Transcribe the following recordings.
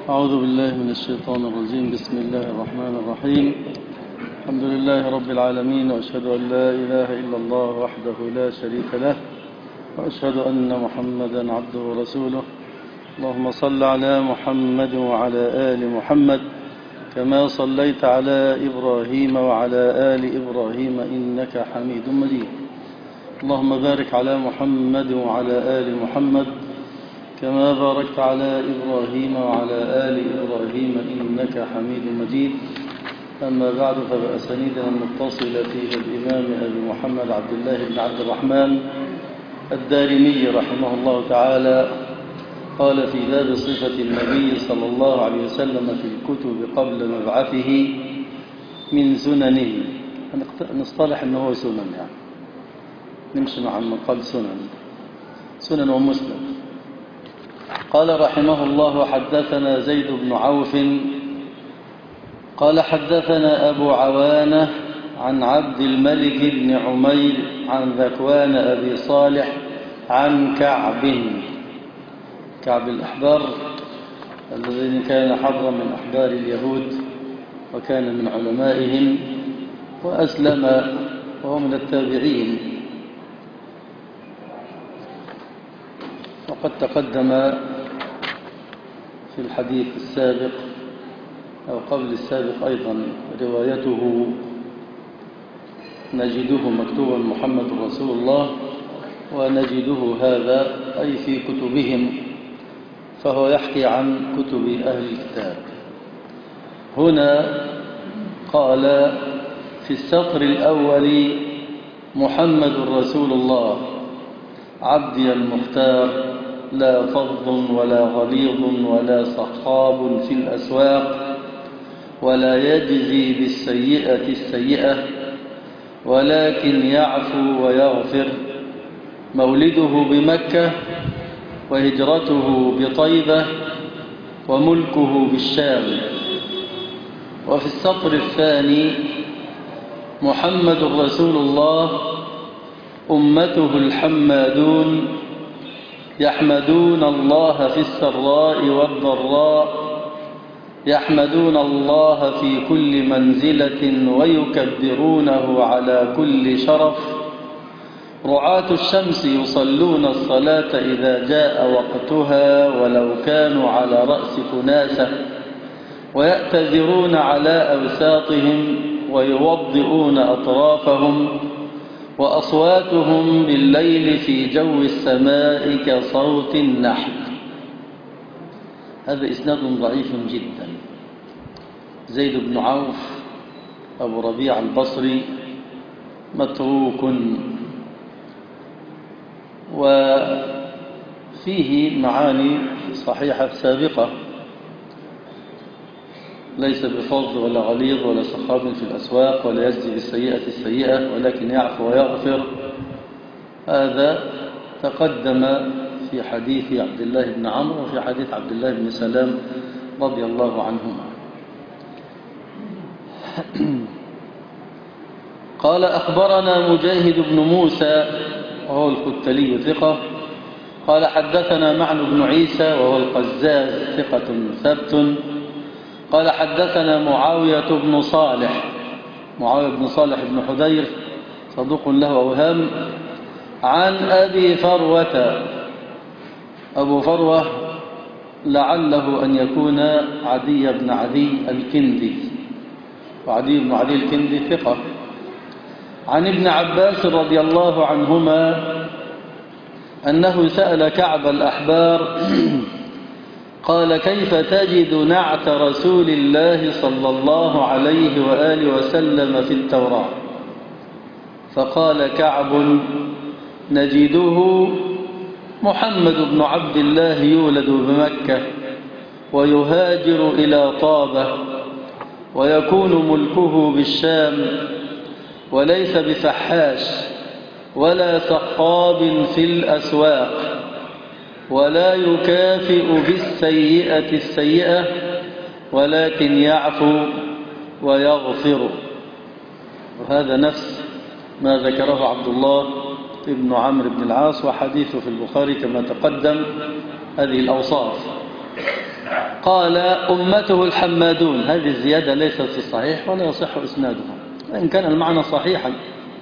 أعوذ بالله من الشيطان الرجيم. بسم الله الرحمن الرحيم. الحمد لله رب العالمين، وأشهد أن لا إله إلا الله وحده لا شريك له، وأشهد أن محمدا عبده ورسوله. اللهم صل على محمد وعلى آل محمد كما صليت على إبراهيم وعلى آل إبراهيم إنك حميد مجيد. اللهم بارك على محمد وعلى آل محمد كما باركت على إبراهيم وعلى آل إبراهيم إنك حميد مجيد. أما بعد، فبأسانيدنا المتصلة فيه الإمام أبي محمد عبد الله بن عبد الرحمن الدارمي رحمه الله تعالى قال في باب صفة النبي صلى الله عليه وسلم في الكتب قبل مبعثه من سننه. نصطلح أنه سنن، يعني نمشي مع من قال سنن ومسلم. قال رحمه الله: حدثنا زيد بن عوف قال حدثنا أبو عوانة عن عبد الملك بن عمير عن ذكوان أبي صالح عن كعب الأحبار الذي كان حبرا من أحبار اليهود، وكان من علمائهم، وأسلم وهو من التابعين. وقد تقدم في الحديث السابق أو قبل السابق أيضا روايته نجده مكتوبا محمد رسول الله، ونجده هذا أي في كتبهم، فهو يحكي عن كتب أهل الكتاب. هنا قال في السطر الأول: محمد رسول الله عبدي المختار، لا فظ ولا غليظ ولا صخاب في الأسواق، ولا يجزي بالسيئة السيئة، ولكن يعفو ويغفر. مولده بمكة، وهجرته بطيبة، وملكه بالشام. وفي السطر الثاني: محمد رسول الله أمته الحمادون، يحمدون الله في السراء والضراء، يحمدون الله في كل منزلة، ويكبرونه على كل شرف. رعاة الشمس يصلون الصلاة إذا جاء وقتها، ولو كانوا على رأس كناسة، ويأتذرون على أوساطهم، ويوضئون أطرافهم، وأصواتهم بالليل في جو السماء كصوت النحل. هذا إسناد ضعيف جدا. زيد بن عوف أبو ربيع البصري متروك، وفيه معاني صحيحة سابقة: ليس بفظ ولا غليظ ولا صخاب في الأسواق، ولا يجزي بالسيئة السيئة، ولكن يعفو ويغفر. هذا تقدم في حديث عبد الله بن عمرو وفي حديث عبد الله بن سلام رضي الله عنهما. قال: أخبرنا مجاهد بن موسى وهو الختلي ثقة، قال حدثنا معن بن عيسى وهو القزاز ثقة ثبت، قال حدثنا معاوية بن صالح بن حدير صدوق له أوهام، عن أبي فروة. أبو فروة لعله أن يكون عدي بن عدي الكندي، وعدي بن عدي الكندي ثقة. عن ابن عباس رضي الله عنهما أنه سأل كعب الأحبار قال: كيف تجد نعت رسول الله صلى الله عليه وآله وسلم في التوراة؟ فقال كعب: نجده محمد بن عبد الله يولد بمكة، ويهاجر إلى طابة، ويكون ملكه بالشام، وليس بفحاش ولا سقاب في الأسواق، ولا يكافئ بالسيئة السيئة، ولكن يعفو ويغفر. وهذا نفس ما ذكره عبد الله ابن عمرو بن العاص، وحديثه في البخاري كما تقدم. هذه الأوصاف. قال أمته الحمادون. هذه الزيادة ليست في الصحيح ولا يصح إسنادها وإن كان المعنى صحيحا.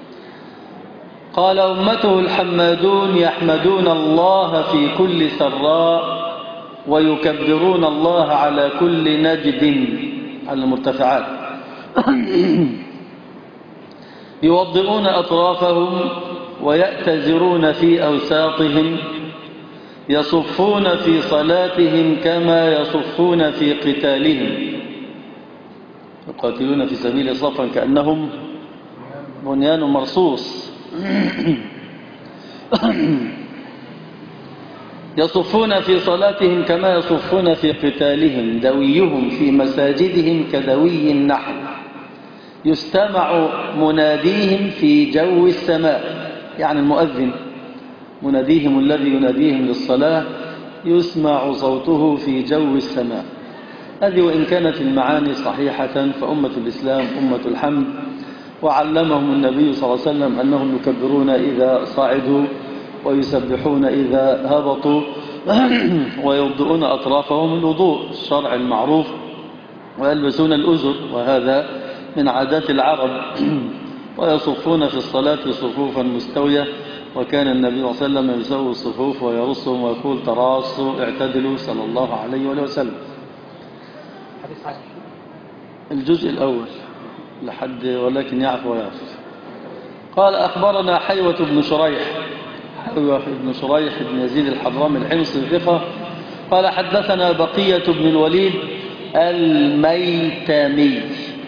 قال أمته الحمادون يحمدون الله في كل سراء ويكبرون الله على كل نجد، على المرتفعات. يوضئون أطرافهم ويأتزرون في أوساطهم، يصفون في صلاتهم كما يصفون في قتالهم، يقاتلون في سبيل صفا كأنهم بنيان مرصوص. يصفون في صلاتهم كما يصفون في قتالهم، دويهم في مساجدهم كدوي النحل، يستمع مناديهم في جو السماء، يعني المؤذن مناديهم الذي يناديهم للصلاة يسمع صوته في جو السماء. هذه وإن كانت المعاني صحيحة فأمة الإسلام أمة الحمد، وعلمهم النبي صلى الله عليه وسلم أنهم يكبرون إذا صعدوا ويسبحون إذا هبطوا ويوضؤون أطرافهم الوضوء الشرع المعروف، ويلبسون الأزر وهذا من عادات العرب، ويصفون في الصلاة صفوفا مستوية، وكان النبي صلى الله عليه وسلم يسوي الصفوف ويرصهم ويقول تراصوا اعتدلوا صلى الله عليه وسلم. الجزء الأول لحد ولكن يعفو ويعفو. قال أخبرنا حيوة بن شريح، حيوة بن شريح بن يزيد الحضرمي الحمصي ثقة. قال حدثنا بقية بن الوليد الميتمي.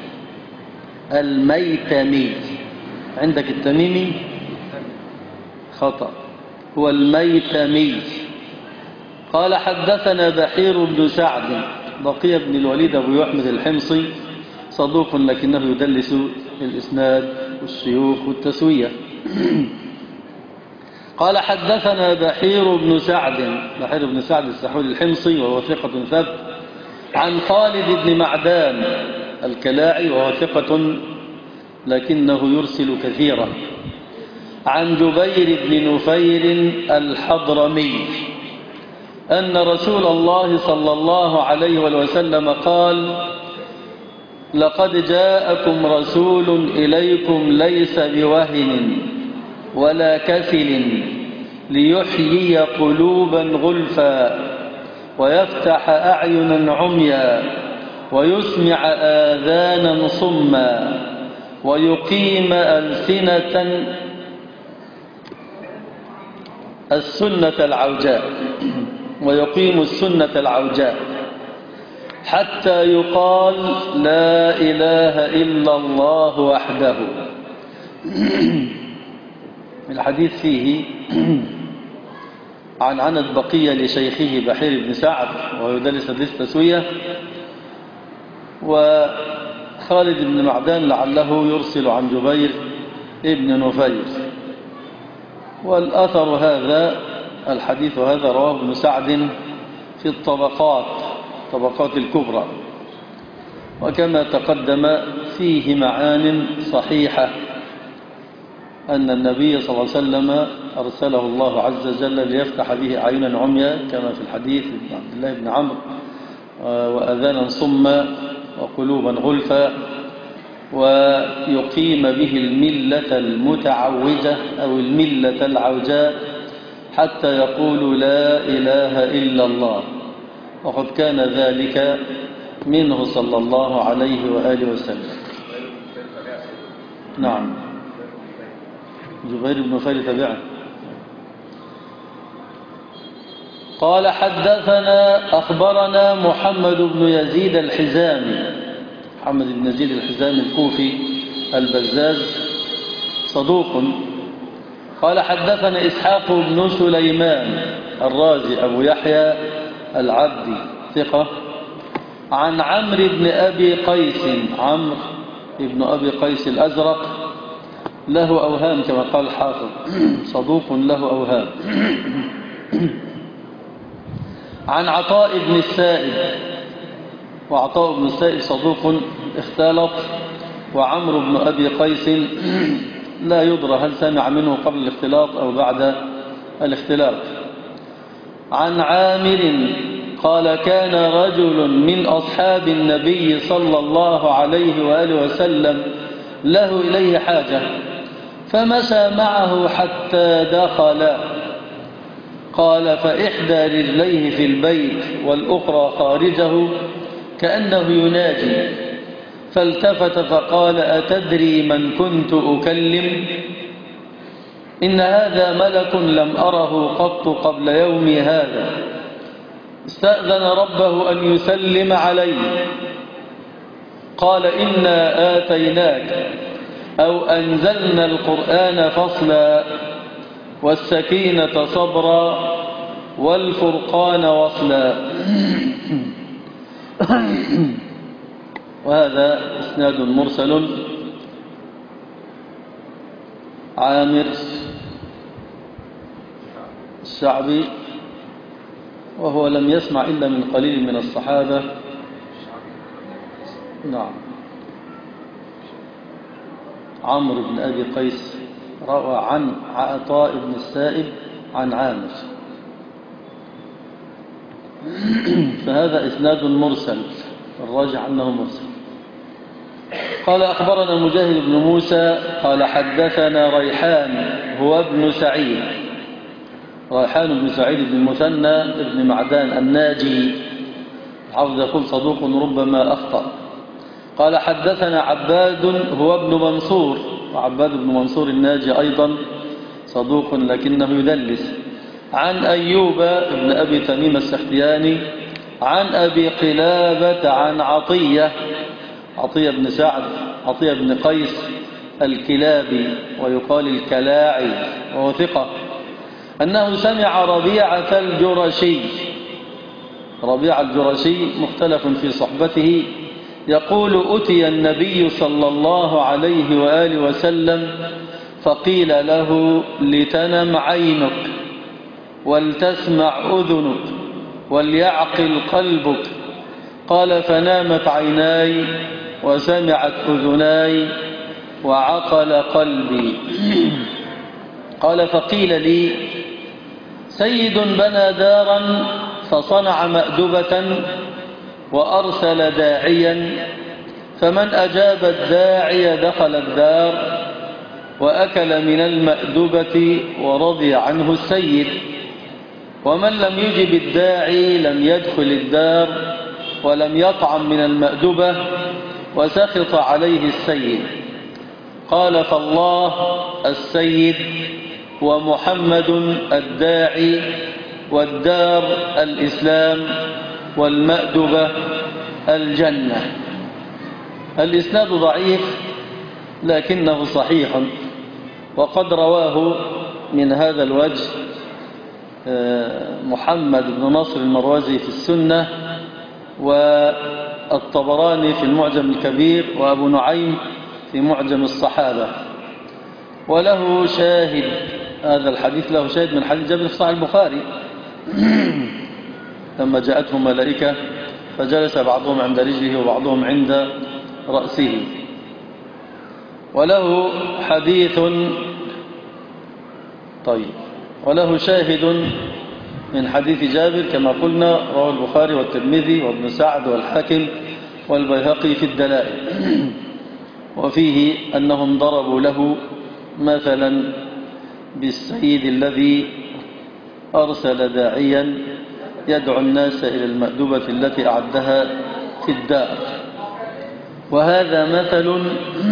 الميتمي عندك التميمي خطأ، هو الميتمي. قال حدثنا بحير بن سعد. بقية بن الوليد أبو يحمد الحمصي صدوق لكنه يدلس الإسناد والشيوخ والتسوية. قال حدثنا بحير بن سعد. بحير بن سعد السحولي الحمصي وهو ثقة ثبت، عن خالد بن معدان الكلاعي وهو ثقة لكنه يرسل كثيرا، عن جبير بن نفير الحضرمي أن رسول الله صلى الله عليه وسلم قال لقد جاءكم رسول إليكم ليس بوهن ولا كسل، ليحيي قلوبا غلفا ويفتح أعينا عميا ويسمع آذانا صما ويقيم السنة العوجاء، ويقيم السنة العوجاء حتى يقال لا إله إلا الله وحده. الحديث فيه عن عند بقية لشيخه بحير بن سعد وهو يدلس التسوية، وخالد بن معدان لعله يرسل عن جبير ابن نفير. والأثر هذا الحديث هذا رواه ابن سعد في الطبقات الكبرى، وكما تقدم فيه معان صحيحة أن النبي صلى الله عليه وسلم أرسله الله عز وجل ليفتح به عينا عميا كما في الحديث عبد الله بن عمرو، وأذانا صما وقلوبا غلفا، ويقيم به الملة المتعوجة أو الملة العوجاء حتى يقول لا إله إلا الله. وقد كان ذلك منه صلى الله عليه وآله وسلم. نعم، جبير بن نفير تبعه. قال حدثنا أخبرنا محمد بن يزيد الحزامي. محمد بن يزيد الحزامي الكوفي البزاز صدوق. قال حدثنا إسحاق بن سليمان الرازي أبو يحيى العبدي ثقة، عن عمرو بن أبي قيس. عمرو بن أبي قيس الأزرق له أوهام كما قال الحافظ، صدوق له أوهام. عن عطاء بن السائب، وعطاء بن السائب صدوق اختلط، وعمرو بن أبي قيس لا يدرى هل سمع منه قبل الاختلاط أو بعد الاختلاط. عن عامر قال كان رجل من أصحاب النبي صلى الله عليه وآله وسلم له إليه حاجة فمشى معه حتى دخل. قال فإحدى رجليه في البيت والأخرى خارجه كأنه يناجي، فالتفت فقال أتدري من كنت أكلم؟ إن هذا ملك لم أره قط قبل يومي هذا، استأذن ربه أن يسلم علي. قال إنا آتيناك أو أنزلنا القرآن فصلا والسكينة صبرا والفرقان وصلا. وهذا إسناد مرسل. عامر الشعبي وهو لم يسمع إلا من قليل من الصحابة. نعم. عمرو بن أبي قيس روى عن عطاء بن السائب عن عامر، فهذا إسناد مرسل، الراجح أنه مرسل. قال أخبرنا مجاهد بن موسى قال حدثنا ريحان هو ابن سعيد، ريحان بن سعيد بن المثنى بن معدان الناجي، حافظ يقول صدوق ربما أخطأ. قال حدثنا عباد هو ابن منصور، وعباد بن منصور الناجي أيضا صدوق لكنه يدلس، عن أيوب بن أبي تميم السختياني عن أبي قلابة عن عطية بن سعد عطية بن قيس الكلابي ويقال الكلاعي وهو ثقة، أنه سمع ربيعة الجرشي. ربيعة الجرشي مختلف في صحبته، يقول أتي النبي صلى الله عليه وآله وسلم فقيل له لتنم عينك ولتسمع أذنك وليعقل قلبك. قال فنامت عيناي وسمعت أذناي وعقل قلبي. قال فقيل لي سيد بنى دارا فصنع مأدبة وأرسل داعيا، فمن أجاب الداعي دخل الدار وأكل من المأدبة ورضي عنه السيد، ومن لم يجب الداعي لم يدخل الدار ولم يطعم من المأدبة وسخط عليه السيد. قال فالله السيد ومحمد الداعي والدار الإسلام والمأدبة الجنة. الإسناد ضعيف لكنه صحيح، وقد رواه من هذا الوجه محمد بن نصر المروزي في السنة، والطبراني في المعجم الكبير، وأبو نعيم في معجم الصحابة. وله شاهد، هذا الحديث له شاهد من حديث جابر في صحيح البخاري لما جاءته ملائكة فجلس بعضهم عند رجله وبعضهم عند رأسه. وله حديث وله شاهد من حديث جابر كما قلنا، رواه البخاري والترمذي وابن سعد والحاكم والبيهقي في الدلائل، وفيه أنهم ضربوا له مثلا بالسيد الذي أرسل داعيا يدعو الناس إلى المأدبة التي أعدها في الدار، وهذا مثل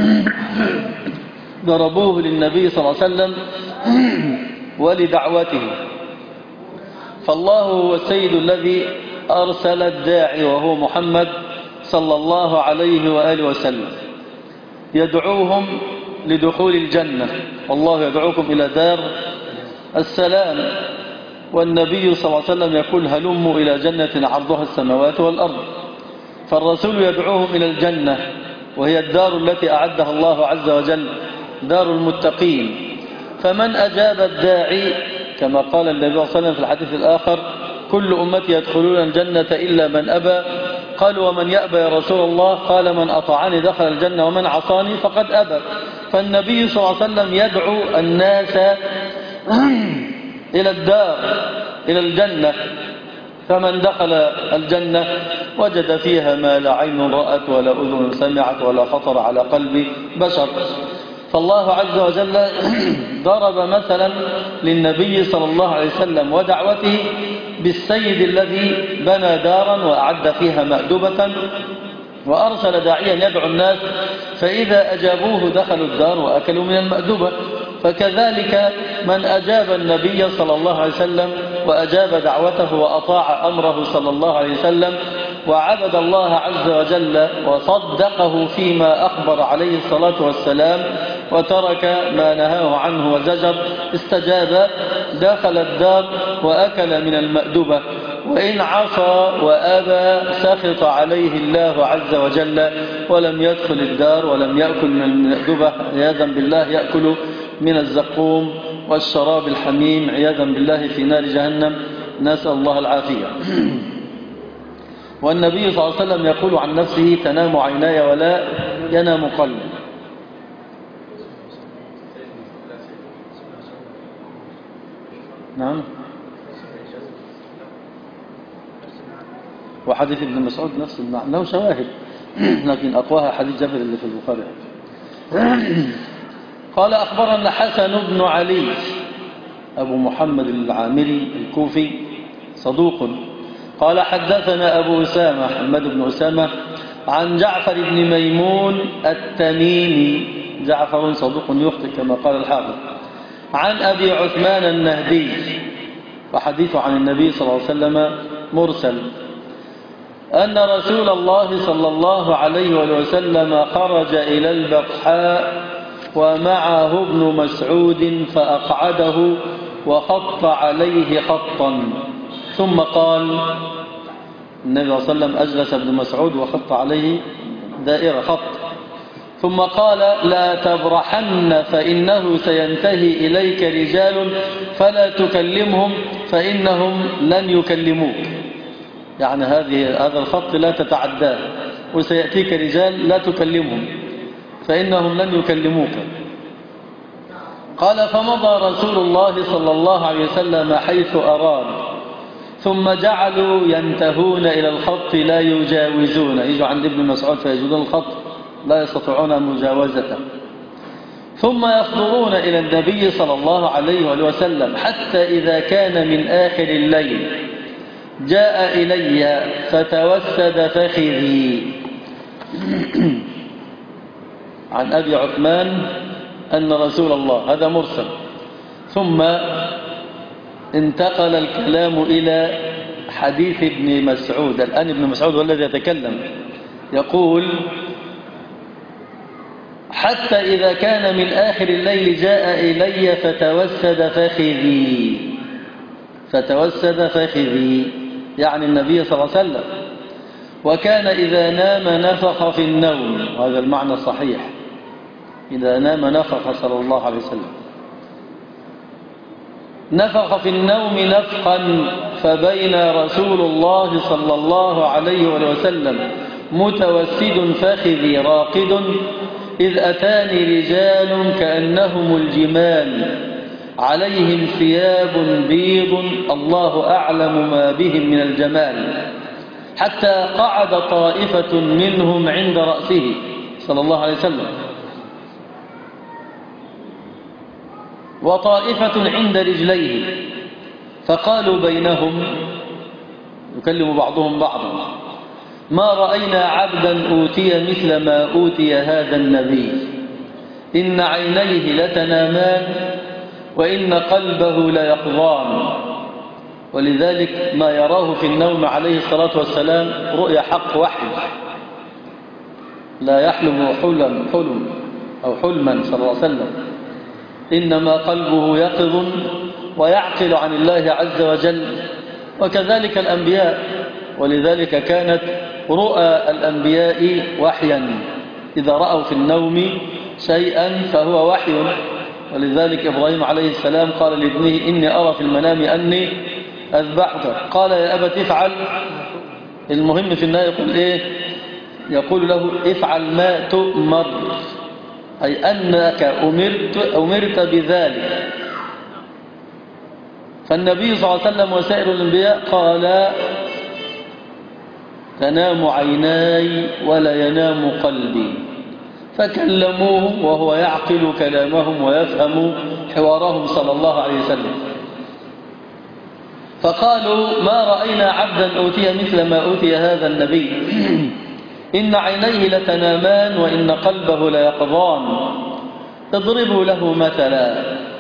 ضربوه للنبي صلى الله عليه وسلم ولدعوته. فالله هو السيد الذي أرسل الداعي وهو محمد صلى الله عليه وآله وسلم يدعوهم لدخول الجنة، والله يدعوكم إلى دار السلام، والنبي صلى الله عليه وسلم يقول هلموا إلى جنة عرضها السماوات والأرض. فالرسول يدعوهم إلى الجنة وهي الدار التي أعدها الله عز وجل، دار المتقين. فمن أجاب الداعي كما قال النبي صلى الله عليه وسلم في الحديث الآخر كل أمتي يدخلون الجنة إلا من أبى. قالوا ومن يأبى يا رسول الله؟ قال من أطاعني دخل الجنة ومن عصاني فقد أبى. فالنبي صلى الله عليه وسلم يدعو الناس إلى الدار، إلى الجنة، فمن دخل الجنة وجد فيها ما لا عين رأت ولا أذن سمعت ولا خطر على قلب بشر. فالله عز وجل ضرب مثلا للنبي صلى الله عليه وسلم ودعوته بالسيد الذي بنى دارا وأعد فيها مأدبة وأرسل داعيا يدعو الناس، فإذا أجابوه دخلوا الدار وأكلوا من المأدبة. فكذلك من أجاب النبي صلى الله عليه وسلم وأجاب دعوته وأطاع أمره صلى الله عليه وسلم وعبد الله عز وجل وصدقه فيما أخبر عليه الصلاة والسلام وترك ما نهاه عنه وزجر، استجاب دخل الدار وأكل من المأدبة. وإن عصى وأبى سخط عليه الله عز وجل ولم يدخل الدار ولم يأكل من المأدبة، عياذا بالله يأكل من الزقوم والشراب الحميم عياذا بالله في نار جهنم، نسأل الله العافية. والنبي صلى الله عليه وسلم يقول عن نفسه: تنام عيناي ولا ينام قلبي. نعم. وحديث ابن مسعود نفس المعنى، له شواهد لكن أقواها حديث جابر اللي في البخاري. قال: أخبرنا حسن بن علي أبو محمد العامري الكوفي صدوق. قال: حدثنا أبو أسامة محمد بن أسامة عن جعفر بن ميمون التميمي، جعفر صدوق يخطئ كما قال الحافظ، عن أبي عثمان النهدي، وحديثه عن النبي صلى الله عليه وسلم مرسل، أن رسول الله صلى الله عليه وسلم خرج إلى البطحاء ومعه ابن مسعود فأقعده وخط عليه خطا، ثم قال: النبي صلى الله عليه وسلم أجلس ابن مسعود وخط عليه دائرة خط، ثم قال: لا تبرحن فإنه سينتهي إليك رجال فلا تكلمهم فإنهم لن يكلموك، يعني هذا الخط لا تتعداه، وسيأتيك رجال لا تكلمهم فإنهم لن يكلموك. قال: فمضى رسول الله صلى الله عليه وسلم حيث أراد، ثم جعلوا ينتهون إلى الخط لا يجاوزون، يجوا عند ابن مسعود فيجدون الخط لا يستطيعون مجاوزته، ثم يصدرون إلى النبي صلى الله عليه وسلم حتى إذا كان من آخر الليل جاء إلي فتوسد فخذي. عن أبي عثمان أن رسول الله، هذا مرسل، ثم انتقل الكلام إلى حديث ابن مسعود. الآن ابن مسعود هو الذي يتكلم، يقول: حتى إذا كان من آخر الليل جاء إلي فتوسد فخذي، يعني النبي صلى الله عليه وسلم، وكان إذا نام نفخ في النوم، وهذا المعنى الصحيح، إذا نام نفخ صلى الله عليه وسلم، نفخ في النوم نفخا، فبين رسول الله صلى الله عليه وسلم متوسد فخذي راقد إذ أتاني رجال كأنهم الجمال عليهم ثياب بيض الله أعلم ما بهم من الجمال، حتى قعد طائفة منهم عند رأسه صلى الله عليه وسلم وطائفة عند رجليه، فقالوا بينهم، يكلم بعضهم بعضا: ما رأينا عبدا أوتي مثل ما أوتي هذا النبي، إن عينيه لتنامان وإن قلبه ليقظان. ولذلك ما يراه في النوم عليه الصلاة والسلام رؤيا حق وحي، لا يحلم حلم أو حلما صلى الله عليه وسلم، إنما قلبه يقظ ويعقل عن الله عز وجل، وكذلك الأنبياء. ولذلك كانت رؤى الأنبياء وحيا، إذا رأوا في النوم شيئا فهو وحي. ولذلك إبراهيم عليه السلام قال لابنه: إني أرى في المنام أني أذبحك، قال: يا أبت افعل. المهم في النهاية يقول إيه؟ يقول له: افعل ما تؤمر، أي أنك أمرت بذلك. فالنبي صلى الله عليه وسلم وسائر الأنبياء قال تنام عيناي ولا ينام قلبي. فكلموه وهو يعقل كلامهم ويفهم حوارهم صلى الله عليه وسلم، فقالوا ما رأينا عبدا أوتي مثل ما أوتي هذا النبي، إن عينيه لتنامان وإن قلبه ليقظان، اضربوا له مثلا.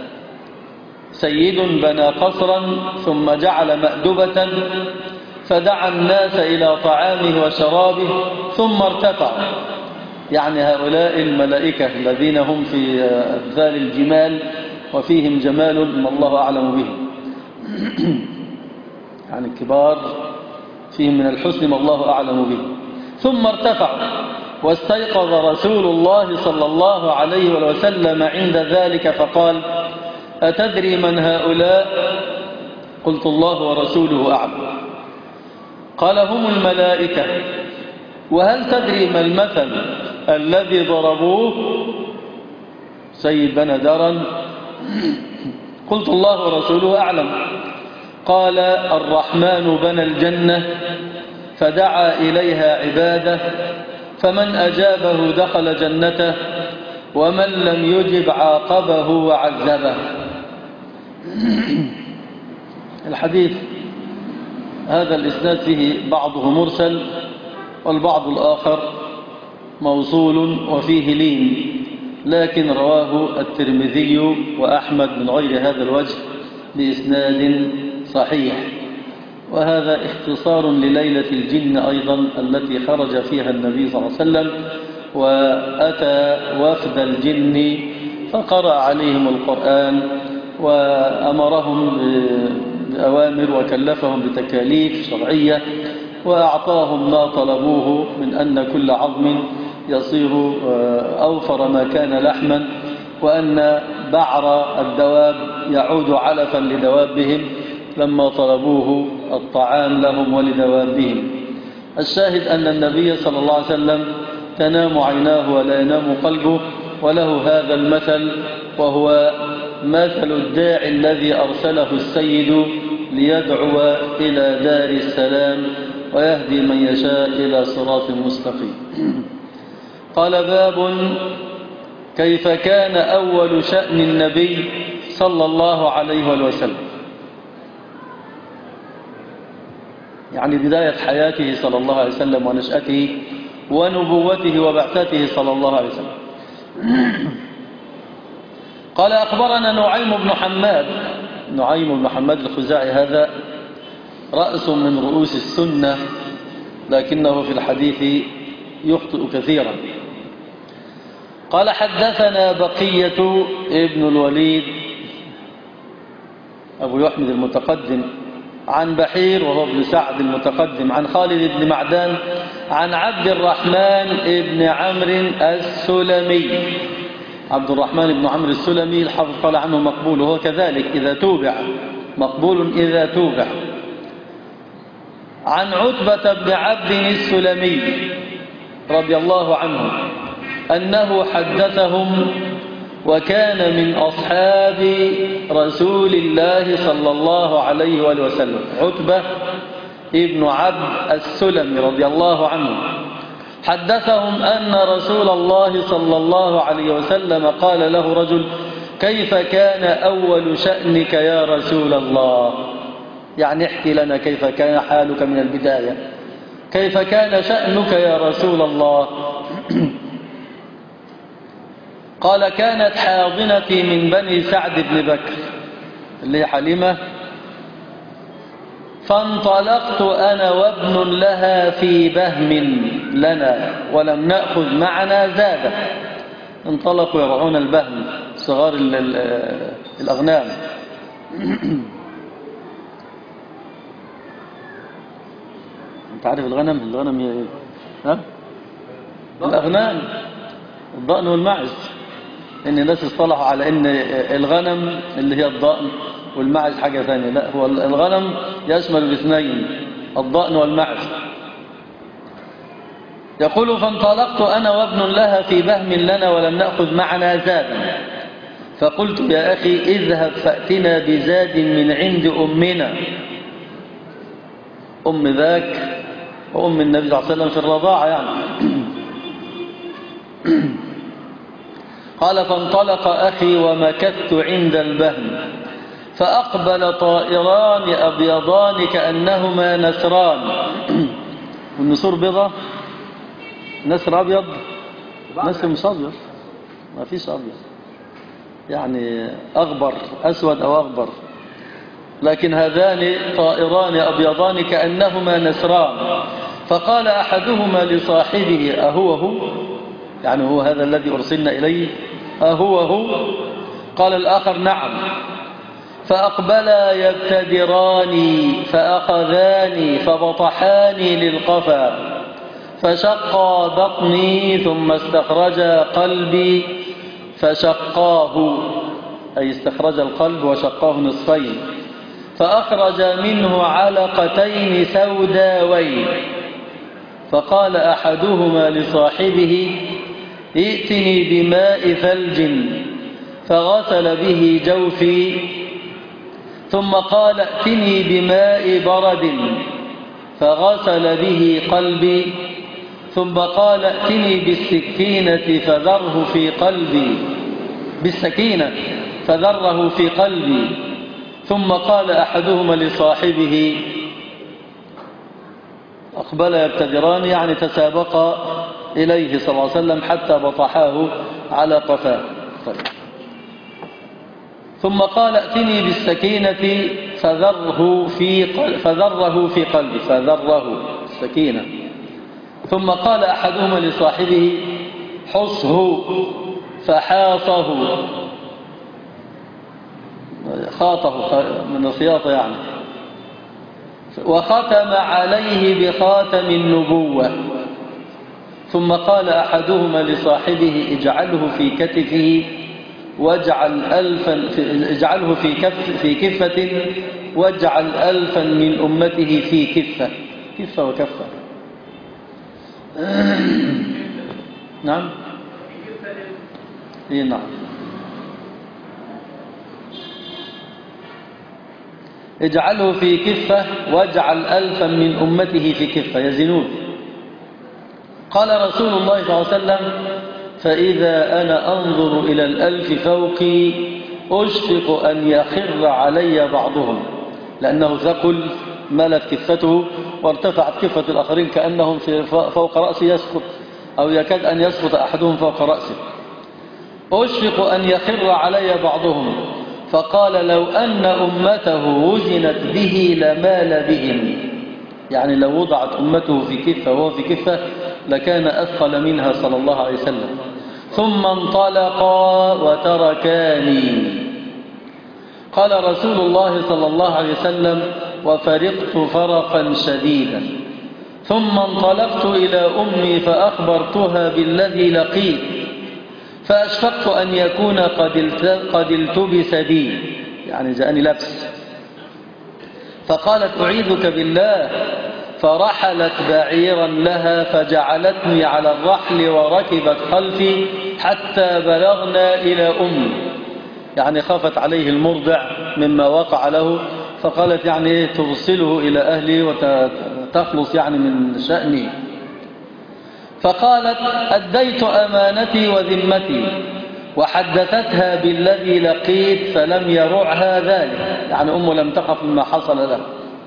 سيد بنى قصرا ثم جعل مأدبة فدعا الناس إلى طعامه وشرابه ثم ارتفع، يعني هؤلاء الملائكة الذين هم في أبذال الجمال وفيهم جمال ما الله أعلم به، يعني الكبار فيهم من الحسن ما الله أعلم به. ثم ارتفع واستيقظ رسول الله صلى الله عليه وسلم عند ذلك فقال أتدري من هؤلاء؟ قلت الله ورسوله أعلم. قال هم الملائكة. وهل تدري ما المثل الذي ضربوه؟ سيد بنى دارا. قلت الله ورسوله أعلم. قال الرحمن بنى الجنة فدعا إليها عباده، فمن أجابه دخل جنته ومن لم يجب عاقبه وعذبه. الحديث هذا الإسناد فيه بعضه مرسل والبعض الآخر موصول وفيه لين، لكن رواه الترمذي وأحمد من غير هذا الوجه بإسناد صحيح. وهذا اختصار لليلة الجن أيضا التي خرج فيها النبي صلى الله عليه وسلم، وأتى وفد الجن فقرأ عليهم القرآن وأمرهم بأوامر وكلفهم بتكاليف شرعية، وأعطاهم ما طلبوه من أن كل عظم يصير أوفر ما كان لحما، وأن بعر الدواب يعود علفا لدوابهم لما طلبوه الطعام لهم ولدوابهم. الشاهد أن النبي صلى الله عليه وسلم تنام عيناه ولا ينام قلبه، وله هذا المثل، وهو مثل الداعي الذي أرسله السيد ليدعو إلى دار السلام ويهدي من يشاء إلى صراط مستقيم. قال باب كيف كان أول شأن النبي صلى الله عليه وسلم، يعني بداية حياته صلى الله عليه وسلم ونشأته ونبوته وبعثته صلى الله عليه وسلم. قال أخبرنا نعيم بن حماد الخزاعي، هذا رأس من رؤوس السنة لكنه في الحديث يخطئ كثيرا. قال حدثنا بقية ابن الوليد أبو يحمد المتقدم عن بحير وهو ابن سعد المتقدم عن خالد بن معدان عن عبد الرحمن بن عمرو السلمي. عبد الرحمن بن عمرو السلمي الحافظ قال عنه مقبول، وهو كذلك إذا توبع، مقبول إذا توبع. عن عتبة بن عبد السلمي رضي الله عنه أنه حدثهم، وكان من أصحاب رسول الله صلى الله عليه وآله وسلم. عتبة ابن عبد السلمي رضي الله عنه حدثهم أن رسول الله صلى الله عليه وسلم قال له رجل كيف كان أول شأنك يا رسول الله؟ يعني احكي لنا كيف كان حالك من البداية، كيف كان شأنك يا رسول الله؟ قال كانت حاضنتي من بني سعد بن بكر اللي حليمة، فانطلقت أنا وابن لها في بهم لنا ولم نأخذ معنا زادا. انطلقوا يرعون البهم، صغار الأغنام. انت عارف الغنم هي ايه؟ ها؟ الأغنام، الضأن والمعز. ان الناس اصطلحوا على ان الغنم اللي هي الضأن والمعز حاجة ثانية، لا، هو الغنم يشمل الاثنين، الضأن والمعز. يقول فانطلقت أنا وابن لها في بهم لنا ولم نأخذ معنا زادا، فقلت يا أخي اذهب فأتنا بزاد من عند أمنا. أم ذاك وأم النبي صلى الله عليه وسلم في الرضاعة يعني. قال فانطلق أخي ومكثت عند البهن فأقبل طائران أبيضان كأنهما نسران. والنسور بيضة، نسر أبيض، نسر مش أبيض، ما فيش أبيض يعني أغبر، أسود أو أغبر، لكن هذان طائران أبيضان كأنهما نسران. فقال أحدهما لصاحبه أهو يعني هو هذا الذي أرسلنا إليه أهو؟ قال الآخر نعم. فأقبلا يبتدراني فأخذاني فبطحاني للقفا فشقا بطني ثم استخرجا قلبي فشقاه، أي استخرج القلب وشقاه نصفين، فأخرج منه علقتين سوداوين. فقال أحدهما لصاحبه ائتني بماء ثلج فغسل به جوفي، ثم قال ائتني بماء برد فغسل به قلبي، ثم قال ائتني بالسكينة فذره في قلبي، بالسكينة فذره في قلبي. ثم قال أحدهما لصاحبه أقبل يبتدران يعني تسابقا إليه صلى الله عليه وسلم حتى بطحاه على قفاه. طيب. ثم قال ائتني بالسكينة فذره في قلبي، فذره السكينة. ثم قال أحدهما لصاحبه حصه فحاصه، خاطه من الخياطة يعني، وختم عليه بخاتم النبوة. ثم قال أحدهما لصاحبه اجعله في كتفه واجعل اجعله في كفة واجعل ألفا من أمته في كفة. كفة وكفة. نعم إيه نعم. اجعله في كفة واجعل ألفا من أمته في كفة يزنون. قال رسول الله صلى الله عليه وسلم فإذا أنا أنظر إلى الألف فوقي أشفق أن يخر علي بعضهم، لأنه ثقل ملت كفته وارتفعت كفة الآخرين كأنهم فوق رأسي يسقط أو يكاد أن يسقط أحدهم فوق رأسه. أشفق أن يخر علي بعضهم. فقال لو أن أمته وزنت به لمال بهم، يعني لو وضعت أمته في كفة وهو في كفة لكان أثقل منها صلى الله عليه وسلم. ثم انطلقا وتركاني. قال رسول الله صلى الله عليه وسلم وفرقت فرقا شديدا، ثم انطلقت إلى أمي فأخبرتها بالذي لقيت، فأشفقت أن يكون قد التبس بي، يعني جاءني لبس. فقالت أعيذك بالله، فرحلت بعيرا لها فجعلتني على الرحل وركبت خلفي حتى بلغنا إلى أمي، يعني خافت عليه المرضع مما وقع له، فقالت يعني ترسله إلى أهلي وتخلص يعني من شأني. فقالت أديت أمانتي وذمتي، وحدثتها بالذي لقيت فلم يرعها ذلك، يعني أمه لم تخف مما حصل له.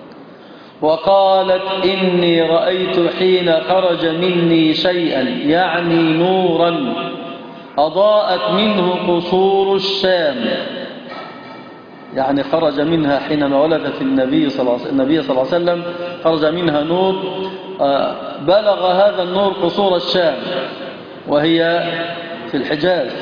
وقالت إني رأيت حين خرج مني شيئا يعني نورا أضاءت منه قصور الشام، يعني خرج منها حينما ولدت النبي صلى الله عليه وسلم خرج منها نور بلغ هذا النور قصور الشام وهي في الحجاز.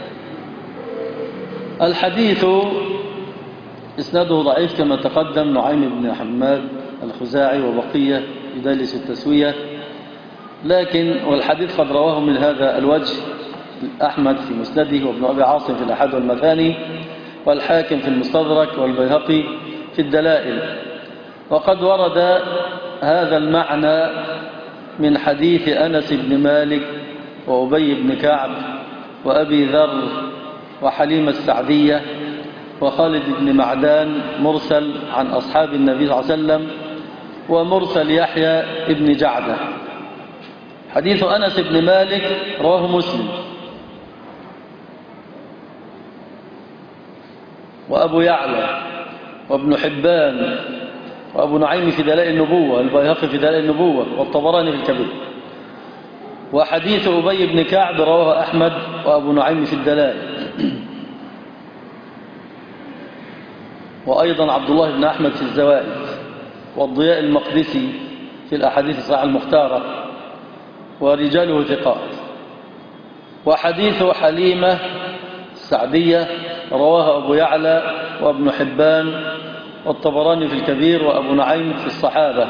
الحديث إسناده ضعيف كما تقدم، نعيم بن حماد الخزاعي وبقية يدلس التسوية، لكن والحديث قد رواه من هذا الوجه أحمد في مسنده وابن أبي عاصم في الأحد والمثاني والحاكم في المستدرك والبيهقي في الدلائل. وقد ورد هذا المعنى من حديث أنس بن مالك وأبي بن كعب وأبي ذر وحليمة السعدية وخالد بن معدان مرسل عن أصحاب النبي صلى الله عليه وسلم ومرسل يحيى ابن جعدة. حديث أنس بن مالك رواه مسلم وأبو يعلى وابن حبان وأبو نعيم في دلائل النبوة، البيهقي في دلائل النبوة، والطبراني في الكبير. وحديث أبي بن كعب رواه أحمد وأبو نعيم في الدلائل، وأيضا عبد الله بن أحمد في الزوائد، والضياء المقدسي في الأحاديث الصحيحة المختارة، ورجاله ثقات. وحديث حليمة السعدية رواه أبو يعلى وابن حبان والطبراني في الكبير وأبو نعيم في الصحابة.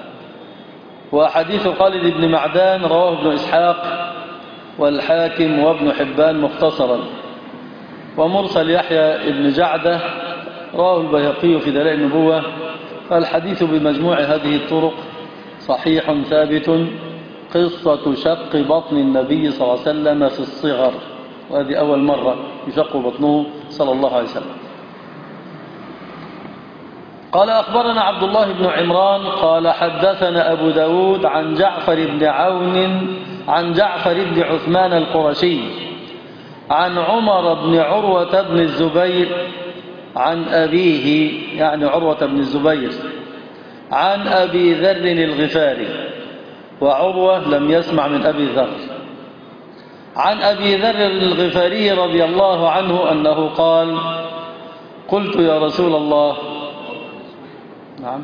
وحديث خالد بن معدان رواه ابن إسحاق والحاكم وابن حبان مختصرا. ومرسل يحيى ابن جعدة رواه البيهقي في دلائل النبوة. فالحديث بمجموع هذه الطرق صحيح ثابت، قصة شق بطن النبي صلى الله عليه وسلم في الصغر، وهذه أول مرة يشق بطنه صلى الله عليه وسلم. قال أخبرنا عبد الله بن عمران قال حدثنا أبو داود عن جعفر بن عون عن جعفر بن عثمان القرشي عن عمر بن عروة بن الزبير عن أبيه، يعني عروة بن الزبير، عن أبي ذر الغفاري، وعروة لم يسمع من أبي ذر، عن أبي ذر الغفاري رضي الله عنه أنه قال: قلت يا رسول الله. نعم،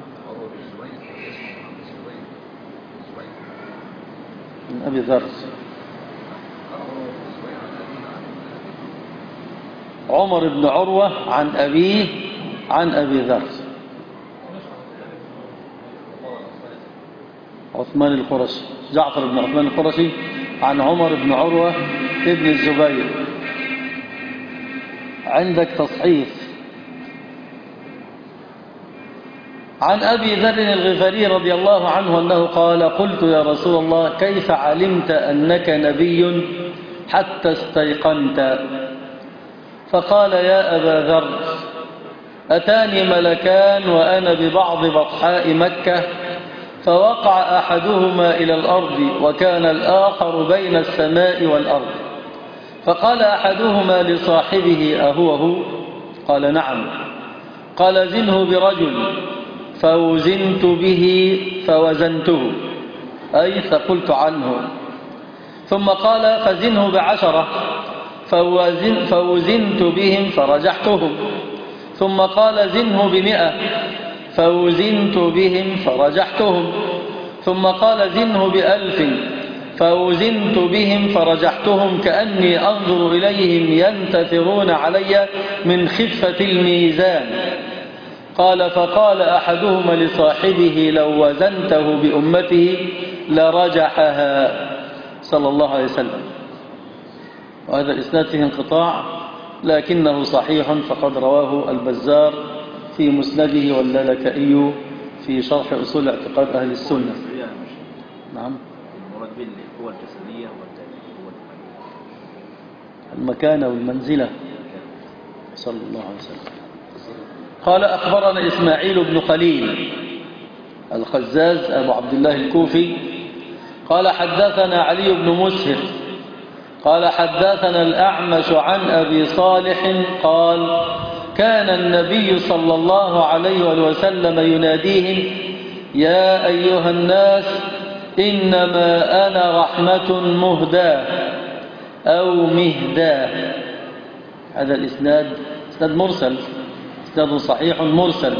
من أبي ذر. عمر بن عروة عن أبيه عن أبي ذر، عثمان القرشي، جعفر بن عثمان القرشي عن عمر بن عروة ابن الزبير. عندك تصحيف عن أبي ذر الغفاري رضي الله عنه أنه قال: قلت يا رسول الله كيف علمت أنك نبي حتى استيقنت؟ فقال: يا أبا ذر، أتاني ملكان وأنا ببعض بطحاء مكة، فوقع أحدهما إلى الأرض وكان الآخر بين السماء والأرض، فقال أحدهما لصاحبه: أهو؟ قال: نعم. قال: زنه برجل، فوزنت به فوزنته، أي ثقلت عنه. ثم قال: فزنه ب10، فوزنت بهم فرجحتهم. ثم قال: زنه ب100، فوزنت بهم فرجحتهم. ثم قال: زنه ب1000، فوزنت بهم فرجحتهم، كأني أنظر إليهم ينتثرون علي من خفة الميزان. قال: فقال أحدهما لصاحبه: لو وزنته بأمته لرجحها، صلى الله عليه وسلم. وهذا الإسناد فيه انقطاع لكنه صحيح، فقد رواه البزار في مسنده واللالكائي في شرح أصول اعتقاد أهل السنة. نعم، المراد بالقوة الجسدية المكانة والمنزلة، صلى الله عليه وسلم. قال: أخبرنا إسماعيل بن خليل الخزاز أبو عبد الله الكوفي قال: حدثنا علي بن مسهر قال: حدثنا الأعمش عن أبي صالح قال: كان النبي صلى الله عليه وسلم يناديهم: يا أيها الناس، إنما أنا رحمة مهداة أو مهداة. هذا الإسناد إسناد مرسل، إسناد صحيح مرسل،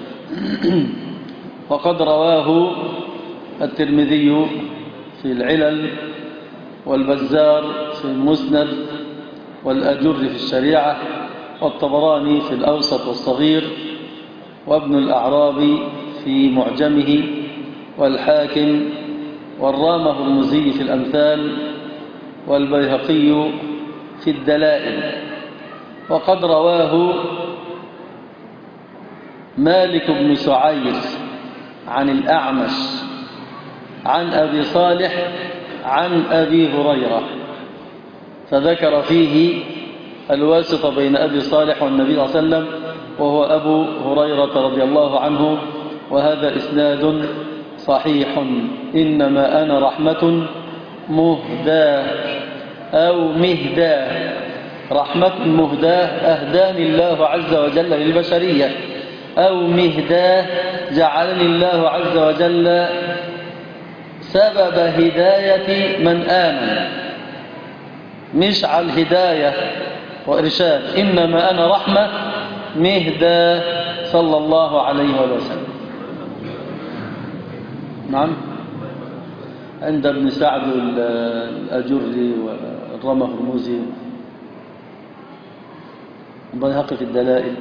وقد رواه الترمذي في العلل، والبزار في المسند، والأجر في الشريعة، والطبراني في الأوسط والصغير، وابن الأعرابي في معجمه، والحاكم، والرامة الرمزي في الأمثال، والبيهقي في الدلائل. وقد رواه مالك بن سعير عن الأعمش عن أبي صالح عن أبي هريرة، فذكر فيه الواسطة بين أبي صالح والنبي صلى الله عليه وسلم، وهو أبو هريرة رضي الله عنه وهذا إسناد صحيح. إنما أنا رحمة مهداة أو مهداة، رحمة مهداة أهداني الله عز وجل للبشرية، أو مهداة جعلني الله عز وجل سبب هداية من آمن، مش على الهداية وإرشاد. إنما أنا رحمة مهداة صلى الله عليه وسلم. نعم، عند ابن سعد الأجري والرمى هرمزي البيهقي في الدلائل.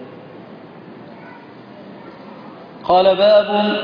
قال: باب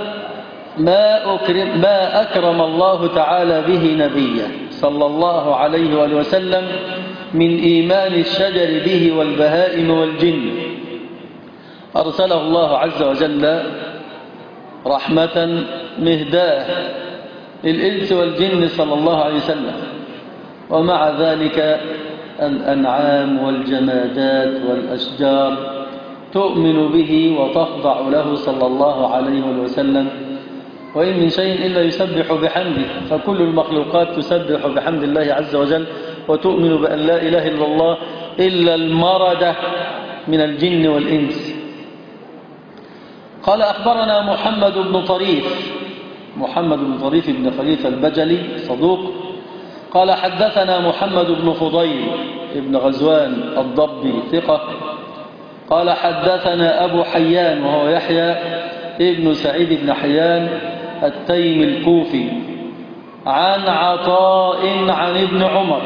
ما أكرم الله تعالى به نبيه صلى الله عليه وآله وسلم من إيمان الشجر به والبهائم والجن. أرسله الله عز وجل رحمة مهداة للإنس والجن صلى الله عليه وسلم، ومع ذلك الأنعام والجمادات والأشجار تؤمن به وتخضع له صلى الله عليه وسلم. وإن من شيء إلا يسبح بحمده، فكل المخلوقات تسبح بحمد الله عز وجل وتؤمن بأن لا إله إلا الله إلا المردة من الجن والإنس. قال: أخبرنا محمد بن طريف بن خليفة البجلي صدوق. قال: حدثنا محمد بن فضيل بن غزوان الضبي ثقة. قال: حدثنا أبو حيان وهو يحيى ابن سعيد بن حيان التيمي الكوفي عن عطاء عن ابن عمر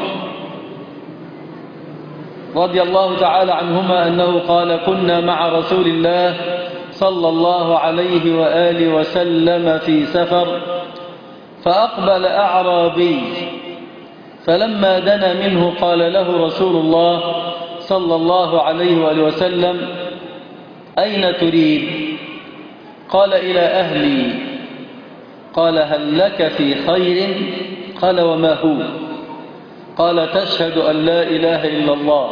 رضي الله تعالى عنهما أنه قال: كنا مع رسول الله صلى الله عليه وآله وسلم في سفر، فأقبل أعرابي، فلما دنا منه قال له رسول الله صلى الله عليه وآله وسلم: أين تريد؟ قال: إلى أهلي. قال: هل لك في خير؟ قال: وما هو؟ قال: تشهد أن لا إله إلا الله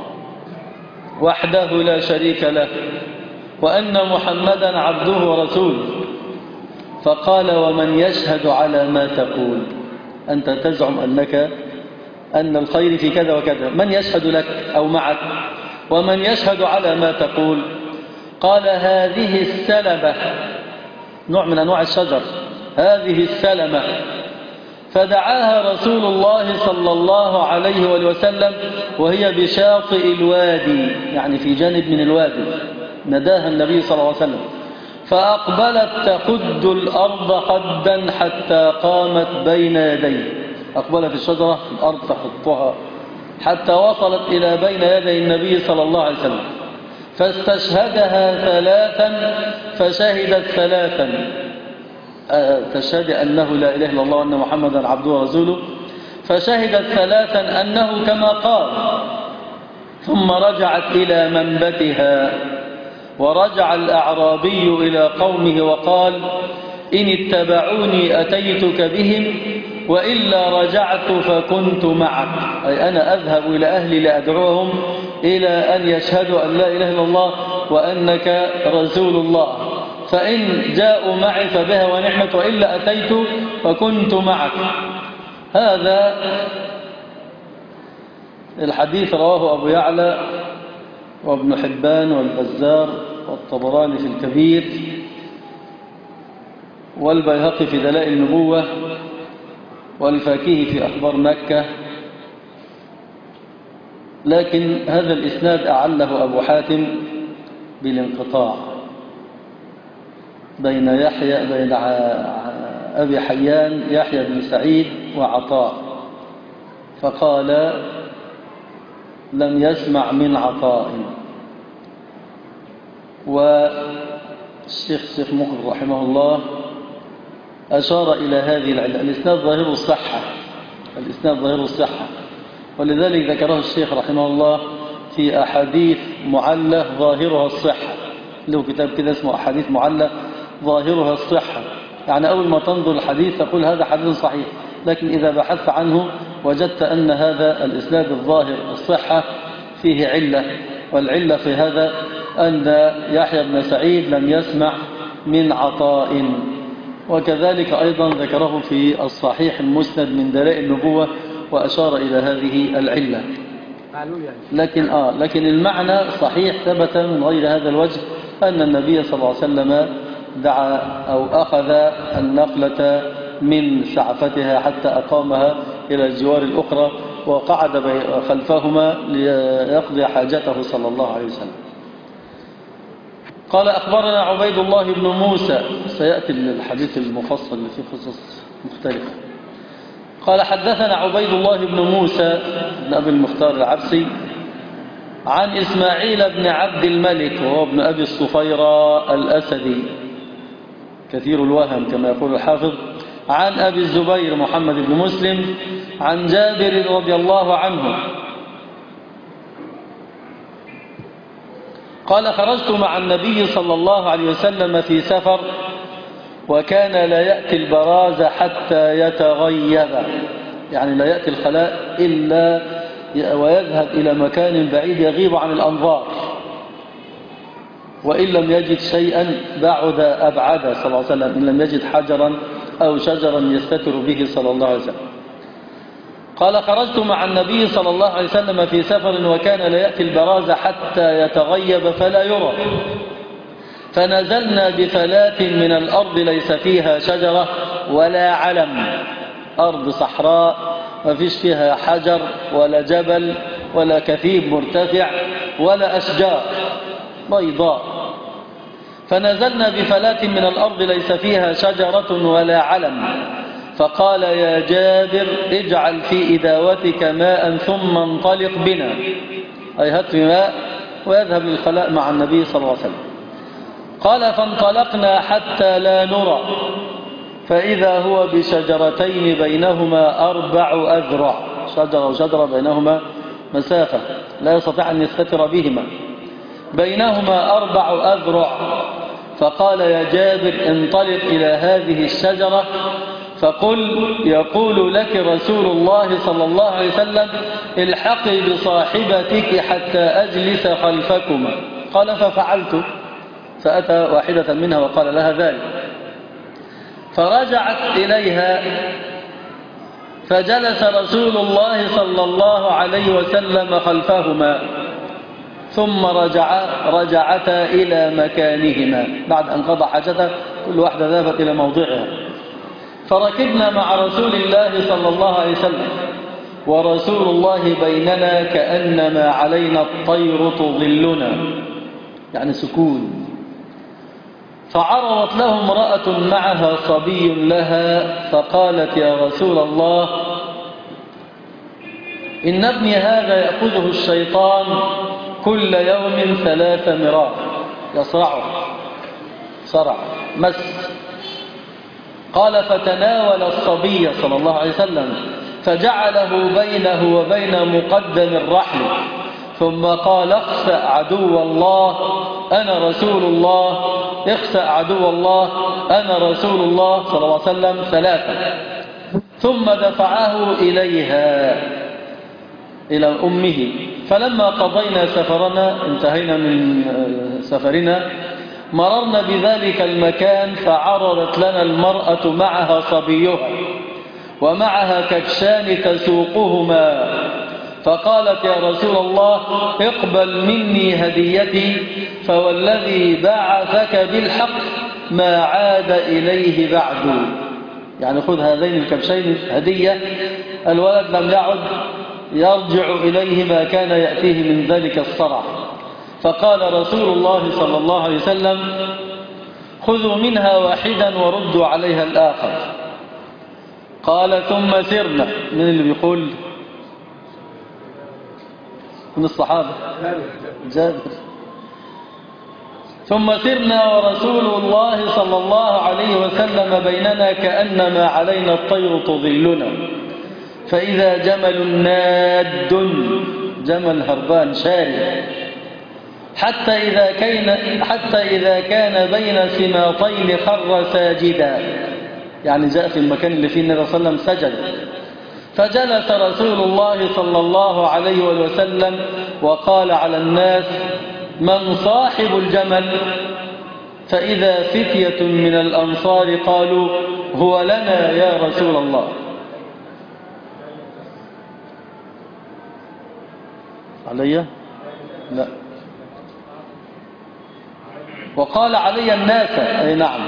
وحده لا شريك له وأن محمدا عبده ورسوله. فقال: ومن يشهد على ما تقول؟ أنت تزعم أن الخير في كذا وكذا، من يشهد لك أو معك؟ ومن يشهد على ما تقول؟ قال: هذه السلبة، نوع من أنواع الشجر، هذه السلمة. فدعاها رسول الله صلى الله عليه وسلم وهي بشاطئ الوادي، يعني في جانب من الوادي، نداها النبي صلى الله عليه وسلم. فأقبلت تقد الأرض قدا حتى قامت بين يديه، أقبلت الشجرة في الأرض تخطها حتى وصلت إلى بين يدي النبي صلى الله عليه وسلم. فاستشهدها ثلاثا، فشهدت ثلاثا، تشهد أنه لا إله إلا الله وأن محمدا عبده ورسوله، فشهدت ثلاثا أنه كما قال، ثم رجعت إلى منبتها. ورجع الأعرابي إلى قومه وقال: إن اتبعوني أتيتك بهم، وإلا رجعت فكنت معك، أي أنا أذهب إلى أهلي لأدعوهم إلى أن يشهدوا أن لا إله إلا الله وأنك رسول الله، فإن جاءوا معي فبها ونعمة، وإلا أتيت فكنت معك. هذا الحديث رواه أبو يعلى وابن حبان والبزار والطبراني في الكبير والبيهقي في دلائل النبوة والفاكهي في أخبار مكة. لكن هذا الإسناد أعله أبو حاتم بالانقطاع بين أبي حيان يحيى بن سعيد وعطاء، فقال: لم يسمع من عطاء. والشيخ مقبل رحمه الله أشار إلى هذه العلة. الإسناد ظاهر الصحة، ولذلك ذكره الشيخ رحمه الله في أحاديث معلة ظاهرها الصحة، له كتاب كده اسمه أحاديث معلة ظاهرها الصحة، يعني أول ما تنظر الحديث تقول هذا حديث صحيح، لكن إذا بحثت عنه وجدت أن هذا الإسناد الظاهر الصحة فيه علة، والعلة في هذا أن يحيى بن سعيد لم يسمع من عطاء. وكذلك أيضا ذكره في الصحيح المسند من دلائل النبوة وأشار إلى هذه العلة. لكن المعنى صحيح ثبت من غير هذا الوجه أن النبي صلى الله عليه وسلم دعا أو أخذ النقلة من سعفتها حتى أقامها إلى الجوار الأخرى وقعد خلفهما ليقضي حاجته صلى الله عليه وسلم. قال أخبرنا عبيد الله بن موسى، سيأتي الحديث المفصل اللي فيه قصص مختلفة. قال حدثنا عبيد الله بن موسى بن أبي المختار العبسي عن إسماعيل بن عبد الملك وهو ابن أبي الصفيرة الأسدي كثير الوهم كما يقول الحافظ، عن أبي الزبير محمد بن مسلم عن جابر رضي الله عنه قال خرجت مع النبي صلى الله عليه وسلم في سفر وكان لا يأتي البراز حتى يتغيب، يعني لا يأتي الخلاء إلا ويذهب إلى مكان بعيد يغيب عن الأنظار، وإن لم يجد شيئا بعد أبعد صلى الله عليه وسلم، إن لم يجد حجرا أو شجرا يستتر به صلى الله عليه وسلم. قال خرجت مع النبي صلى الله عليه وسلم في سفر وكان لا يأتي البراز حتى يتغيب فلا يرى، فنزلنا بفلاة من الأرض ليس فيها شجرة ولا علم، أرض صحراء ما فيش فيها حجر ولا جبل ولا كثيب مرتفع ولا أشجار، بيضاء. فنزلنا بفلاة من الأرض ليس فيها شجرة ولا علم، فقال يا جابر اجعل في إداوتك ماء ثم انطلق بنا، أي هات ماء ويذهب للخلاء مع النبي صلى الله عليه وسلم. قال فانطلقنا حتى لا نرى، فإذا هو بشجرتين بينهما 4 أذرع، شجرة وشجرة بينهما مسافة لا يستطيع أن يستتر بهما، بينهما 4 أذرع. فقال يا جابر انطلق إلى هذه الشجرة فقل يقول لك رسول الله صلى الله عليه وسلم الحقي بصاحبتك حتى أجلس خلفكما. قال ففعلت، فأتى واحدة منها وقال لها ذلك، فرجعت إليها فجلس رسول الله صلى الله عليه وسلم خلفهما، ثم رجعتا إلى مكانهما بعد أن قضى حاجته، كل واحدة ذهبت إلى موضعها. فركبنا مع رسول الله صلى الله عليه وسلم ورسول الله بيننا كأنما علينا الطير تظلنا، يعني سكون. فعرضت له امرأة معها صبي لها فقالت يا رسول الله إن ابني هذا يأخذه الشيطان كل يوم 3 مرات، يصرعه صرع مس. قال فتناول الصبي صلى الله عليه وسلم فجعله بينه وبين مقدم الرحل، ثم قال اخسأ عدو الله أنا رسول الله، اخسأ عدو الله أنا رسول الله صلى الله عليه وسلم 3، ثم دفعه إليها إلى أمه. فلما قضينا سفرنا، انتهينا من سفرنا، مررنا بذلك المكان فعرضت لنا المرأة معها صبيها ومعها كبشان تسوقهما، فقالت يا رسول الله اقبل مني هديتي، فوالذي بعثك بالحق ما عاد إليه بعد، يعني خذ هذين الكبشين هدية. الولد لم يعد يرجع إليه ما كان يأتيه من ذلك الصرع. فقال رسول الله صلى الله عليه وسلم خذوا منها واحدا وردوا عليها الآخر. قال ثم سرنا، من اللي بيقول من الصحابة؟ جابر. ثم سرنا ورسول الله صلى الله عليه وسلم بيننا كأنما علينا الطير تظلنا، فإذا جمل ناد، جمل هربان شارع، حتى إذا كان بين سماطين خر ساجدا، يعني جاء في المكان اللي فيه النبي صلى الله عليه وسلم سجد. فجلس رسول الله صلى الله عليه وسلم وقال على الناس من صاحب الجمل؟ فإذا فتية من الأنصار قالوا هو لنا يا رسول الله. علي؟ لا. وقال علي الناس، أي نعم.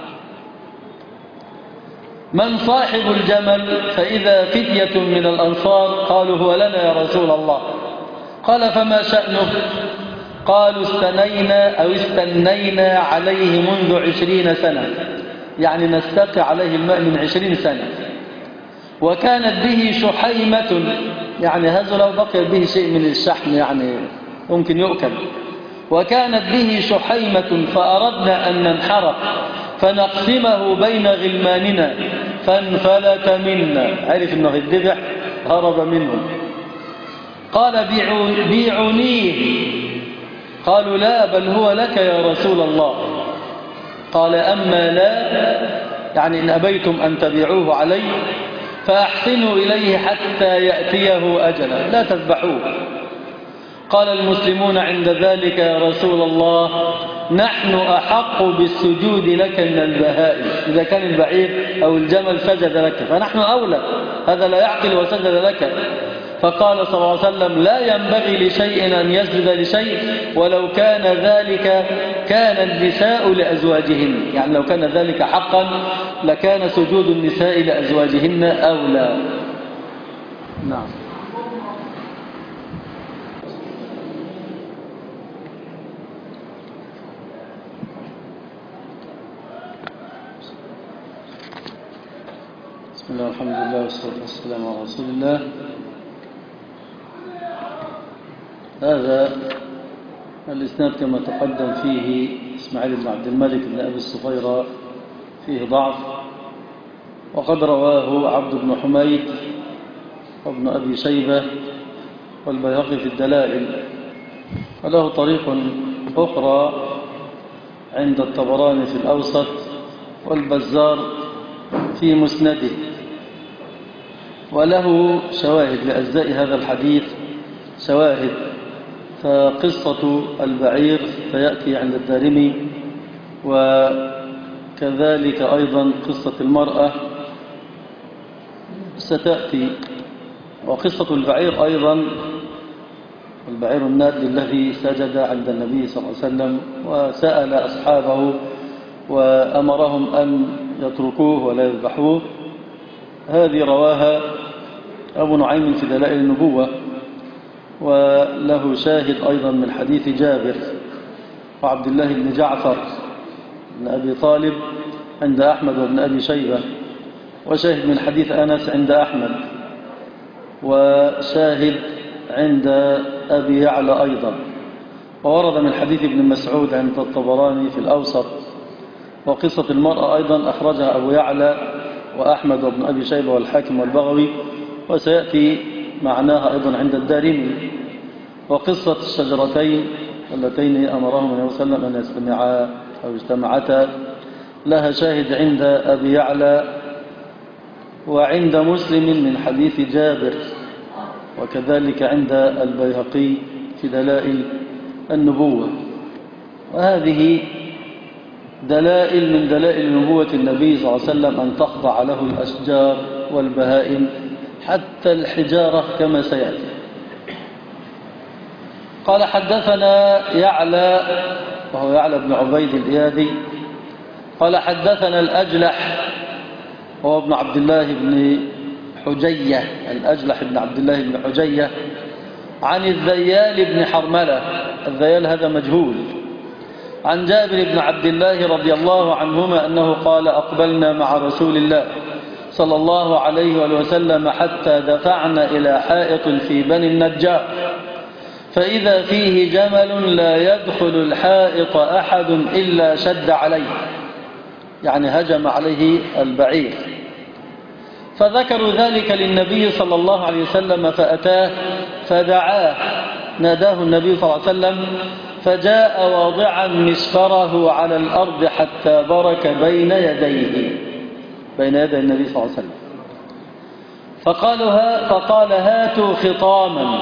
من صاحب الجمل؟ فإذا فتية من الأنصار قالوا هو لنا يا رسول الله. قال فما شأنه؟ قالوا استنينا عليه منذ 20 سنة، يعني نستقي عليه الماء من 20 سنة. وكانت به شحيمة، يعني هذا لو بقي به شيء من الشحم يعني ممكن يؤكل. وكانت به شحيمة فأردنا أن ننحرق فنقسمه بين غلماننا فانفلت منا، عرف أنه الذبح هرب منهم. قال بيعونيه. قالوا لا، بل هو لك يا رسول الله. قال أما لا، يعني إن أبيتم أن تبيعوه علي فأحسنوا إليه حتى يأتيه أجله، لا تذبحوه. قال المسلمون عند ذلك يا رسول الله نحن أحق بالسجود لك من البهائم، إذا كان البعير أو الجمل سجد لك فنحن أولى، هذا لا يعقل وسجد لك. فقال صلى الله عليه وسلم لا ينبغي لشيء أن يسجد لشيء ولو كان ذلك كان النساء لأزواجهن، يعني لو كان ذلك حقا لكان سجود النساء لأزواجهن أولى. نعم. بسم الله والحمد لله والصلاة والسلام على رسول الله. هذا الإسناد كما تقدم فيه إسماعيل بن عبد الملك بن أبي الصفيرة فيه ضعف، وقد رواه عبد بن حميد وابن أبي شيبة والبيهقي في الدلائل، وله طريق أخرى عند الطبراني في الأوسط والبزار في مسنده، وله شواهد لأجزاء هذا الحديث شواهد. فقصة البعير فيأتي عند الدارمي، وكذلك أيضا قصة المرأة ستأتي، وقصة البعير أيضا البعير الناد الذي سجد عند النبي صلى الله عليه وسلم وسأل أصحابه وأمرهم أن يتركوه ولا يذبحوه، هذه رواها أبو نعيم في دلائل النبوة، وله شاهد أيضا من حديث جابر وعبد الله بن جعفر بن أبي طالب عند أحمد وابن أبي شيبة، وشاهد من حديث أنس عند أحمد، وشاهد عند أبي يعلى أيضا، وورد من حديث ابن مسعود عند الطبراني في الأوسط. وقصة المرأة أيضا أخرجها أبو يعلى وأحمد وابن أبي شيبة والحاكم والبغوي، وسيأتي معناها أيضا عند الدارمي. وقصة الشجرتين اللتين أمرهم النبي صلى الله عليه وسلم أن يجتمعا أو اجتمعتا لها شاهد عند أبي يعلى وعند مسلم من حديث جابر، وكذلك عند البيهقي في دلائل النبوة. وهذه دلائل من دلائل نبوة النبي صلى الله عليه وسلم أن تخضع له الأشجار والبهائم حتى الحجارة كما سيأتي. قال حدثنا يعلى وهو يعلى بن عبيد الإيادي قال حدثنا الأجلح وهو ابن عبد الله بن حجية، الأجلح بن عبد الله بن حجية عن الذيال بن حرملة، الذيال هذا مجهول، عن جابر بن عبد الله رضي الله عنهما أنه قال أقبلنا مع رسول الله صلى الله عليه وآله وسلم حتى دفعنا إلى حائط في بني النجار، فإذا فيه جمل لا يدخل الحائط أحد إلا شد عليه، يعني هجم عليه البعير. فذكروا ذلك للنبي صلى الله عليه وسلم فأتاه فدعاه، ناداه النبي صلى الله عليه وسلم فجاء واضعا مسفره على الأرض حتى برك بين يدي النبي صلى الله عليه وسلم، فقال هاتوا خطاما،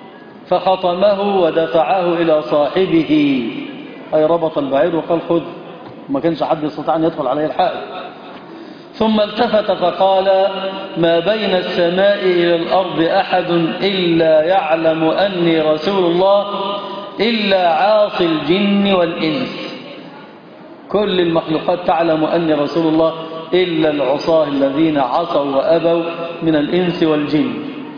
فخطمه ودفعه إلى صاحبه، أي ربط البعير وقال خذ وما كانش حد يستطيع أن يدخل عليه الحائط. ثم التفت فقال: ما بين السماء إلى الأرض أحد إلا يعلم أني رسول الله إلا عاصي الجن والإنس. كل المخلوقات تعلم أني رسول الله إلا العصاة الذين عصوا وأبوا من الإنس والجن.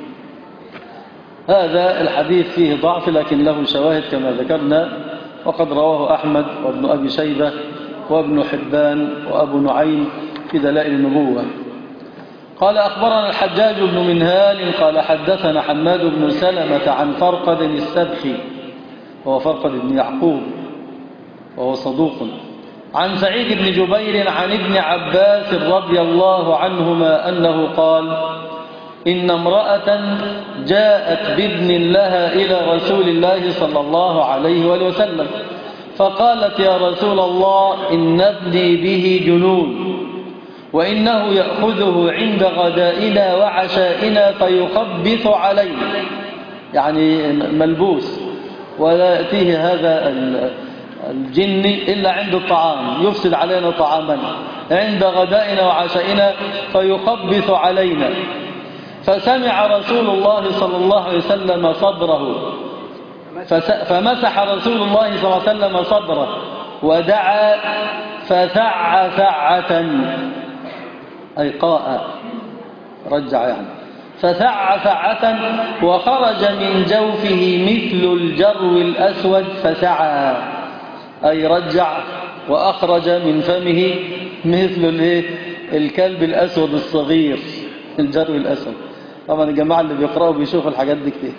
هذا الحديث فيه ضعف لكن له شواهد كما ذكرنا، وقد رواه أحمد وابن أبي شيبة وابن حبان وأبو نعيم في دلائل النبوة. قال: أخبرنا الحجاج بن منهال قال حدثنا حماد بن سلمة عن فرقد السبخي، وهو فرقد بن يعقوب وهو صدوق، عن سعيد بن جبير عن ابن عباس رضي الله عنهما أنه قال: إن امرأة جاءت بابن لها إلى رسول الله صلى الله عليه وآله وسلم فقالت: يا رسول الله إن ابني به جنون، وإنه يأخذه عند غدائنا وعشائنا فيخبث علينا، يعني ملبوس، ولا يأتيه هذا الجن إلا عند الطعام، يفسد علينا طعامنا عند غدائنا وعشائنا فيخبث علينا. فسمع رسول الله صلى الله عليه وسلم صدره، فمسح رسول الله صلى الله عليه وسلم صدره ودعا فثع ثعة، أي قاء رجع يعني، فثع ثعة وخرج من جوفه مثل الجرو الأسود فسعى، أي رجع وأخرج من فمه مثل الكلب الأسود الصغير، الجرو الأسود. طبعا الجماعة اللي بيقرأوا بيشوفوا الحاجات دي كتير.